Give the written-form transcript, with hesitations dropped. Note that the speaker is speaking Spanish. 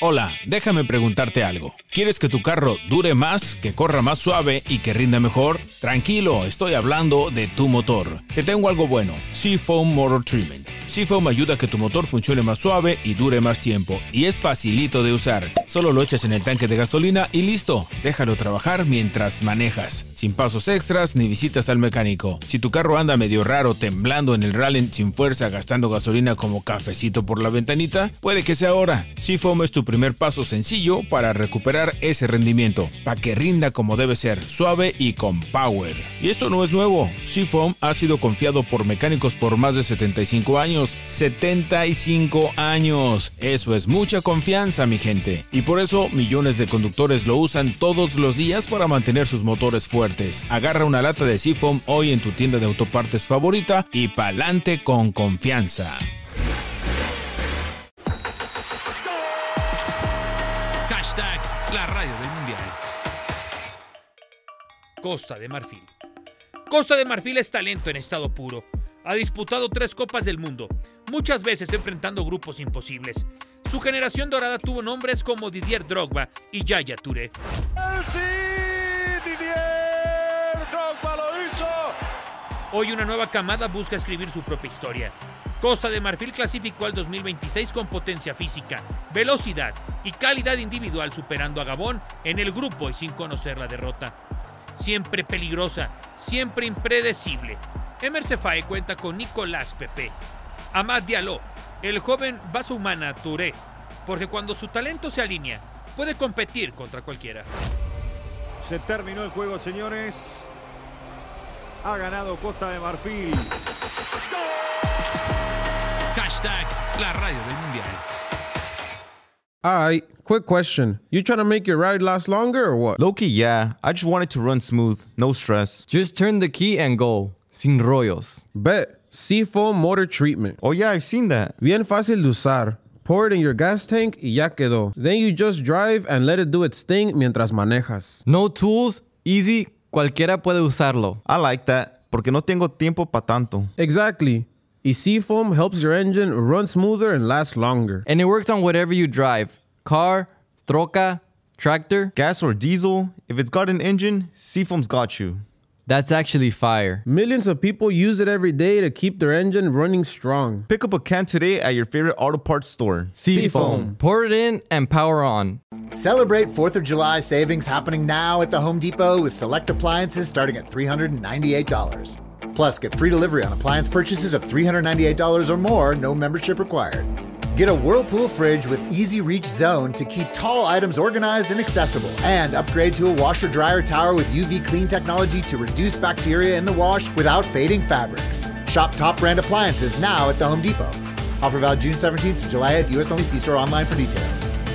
Hola, déjame preguntarte algo. ¿Quieres que tu carro dure más, que corra más suave y que rinda mejor? Tranquilo, estoy hablando de tu motor. Te tengo algo bueno, Seafoam Motor Treatment. Seafoam ayuda a que tu motor funcione más suave y dure más tiempo. Y es facilito de usar. Solo lo echas en el tanque de gasolina y listo. Déjalo trabajar mientras manejas. Sin pasos extras ni visitas al mecánico. Si tu carro anda medio raro, temblando en el rally sin fuerza, gastando gasolina como cafecito por la ventanita, puede que sea ahora. Seafoam es tu primer paso sencillo para recuperar ese rendimiento. Para que rinda como debe ser, suave y con power. Y esto no es nuevo. Seafoam ha sido confiado por mecánicos por más de 75 años. 75 años. Eso es mucha confianza, mi gente. Y por eso millones de conductores lo usan todos los días para mantener sus motores fuertes. Agarra una lata de Seafoam hoy en tu tienda de autopartes favorita y pa'lante con confianza. Hashtag la radio del mundial. Costa de Marfil. Costa de Marfil es talento en estado puro. Ha disputado 3 Copas del Mundo, muchas veces enfrentando grupos imposibles. Su generación dorada tuvo nombres como Didier Drogba y Yaya Touré. ¡Sí! ¡Didier Drogba lo hizo! Hoy una nueva camada busca escribir su propia historia. Costa de Marfil clasificó al 2026 con potencia física, velocidad y calidad individual, superando a Gabón en el grupo y sin conocer la derrota. Siempre peligrosa, siempre impredecible. Emerse Faé cuenta con Nicolás Pepe, Amad Diallo, el joven Basoumana Touré, porque cuando su talento se alinea, puede competir contra cualquiera. Se terminó el juego, señores. Ha ganado Costa de Marfil. Hashtag la radio del mundial. Alright, quick question. You trying to make your ride last longer or what? Low-key, yeah. I just want it to run smooth, no stress. Just turn the key and go. Sin rollos. Bet. Seafoam Motor Treatment. Oh yeah, I've seen that. Bien fácil de usar. Pour it in your gas tank y ya quedó. Then you just drive and let it do its thing mientras manejas. No tools, easy, cualquiera puede usarlo. I like that, porque no tengo tiempo pa' tanto. Exactly. Y Seafoam helps your engine run smoother and last longer. And it works on whatever you drive. Car, troca, tractor. Gas or diesel, if it's got an engine, Seafoam's got you. That's actually fire. Millions of people use it every day to keep their engine running strong. Pick up a can today at your favorite auto parts store. Seafoam. Pour it in and power on. Celebrate 4th of July savings happening now at the Home Depot with select appliances starting at $398. Plus, get free delivery on appliance purchases of $398 or more, no membership required. Get a Whirlpool fridge with Easy Reach Zone to keep tall items organized and accessible. And upgrade to a washer-dryer tower with UV clean technology to reduce bacteria in the wash without fading fabrics. Shop top brand appliances now at the Home Depot. Offer valid June 17th to July 8th, U.S. only. See store online for details.